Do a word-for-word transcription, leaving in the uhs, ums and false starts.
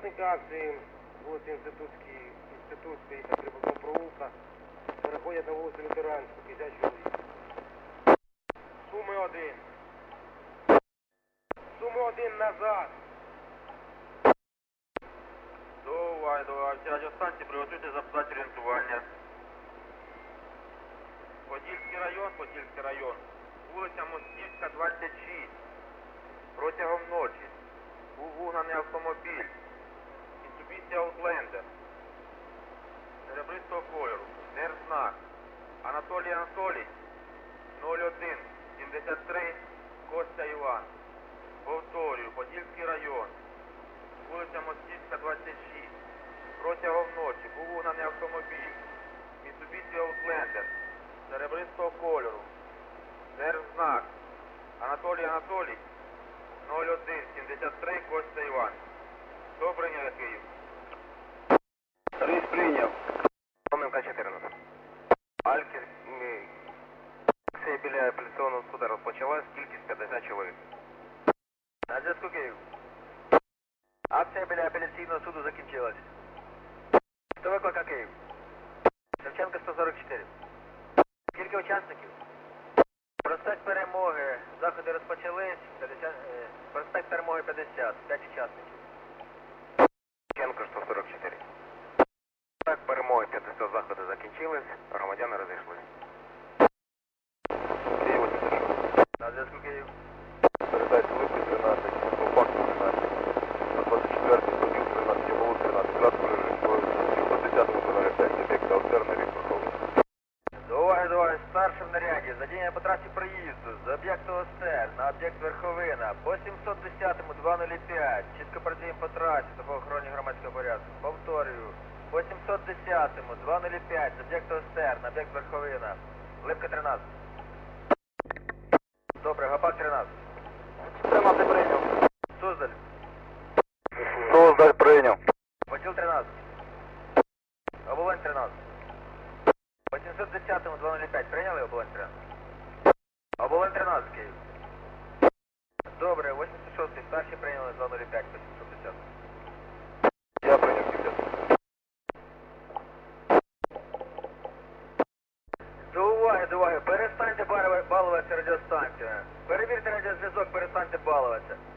Учасники акції вулиці Інститутській, Інститутської та Прибутного провулка переходять на вулицю Лютеранську, п'ятдесят чоловік. Суми один. Суми один назад. Давай, давай, всі радіостанції, приготуйте записати орієнтування. Подільський район, Подільський район. Вулиця Мостівська, двадцять шість. Протягом ночі був вугнаний автомобіль Mitsubishi Outlander серебристого кольору, держзнак Анатолій Анатолій, нуль один сімдесят три, Костя Іван. Повторюю, Подільський район, вулиця Мостівська, двадцять шість. Протягом ночі був вугнаний автомобіль Mitsubishi Outlander серебристого кольору, держзнак Анатолій Анатолій, нуль один сімдесят три, Костя Іван. Хто прийняв Київ? Рейс прийняв. Помилка чотирнадцять. Альки, акція біля апеляційного суду розпочалась, кількість п'ятдесят чоловік. На зв'язку Київ. Акція біля апеляційного суду закінчилась. Хто викликав Київ? Шевченка, сто сорок чотири. Скільки учасників? Проспект Перемоги. Заходи розпочались. п'ятдесят, е, проспект Перемоги п'ятдесят. п'ять учасників. Шевченко, сто сорок чотири. Проспект Перемоги п'ятдесят, заходи закінчились. Громадяни розійшлись. Київ вісімдесят шість. На зв'язку Київ. Передайте Липки тринадцять, Ковпак тринадцять, на двадцять четвертий, Поділ тринадцять, Оболонь тринадцять, краткий режим, по сімсот десятому нуль п'ять, об'єкт ЛТР на рік Верховний. До уваги, до уваги, старшим наряді, задіяння по трасі проїзду з об'єкту ОСТР на об'єкт Верховина по сімсот десятому два нуль п'ять, чітко працюємо по трасі та по охороні громадського порядку. Повторюю, по сімсот десятому два нуль п'ять з об'єкту ОСТР на об'єкт Верховина. Липка тринадцять. Добре, Гопак тринадцять. тринадцять прийняв. Суздаль. Суздаль прийняв. Поділ тринадцять. Оболонь тринадцять. По сімсот десятому два нуль п'ять прийняли Оболонь тринадцять? Оболонь тринадцять, Київ. Добре, вісімдесят шостий старший прийняли два нуль п'ять по сімсот десятому. Я прийняв п'ятдесят. До уваги, до уваги, перестаньте балуватися радіостанцію. Перевірте радіозв'язок, перестаньте балуватися.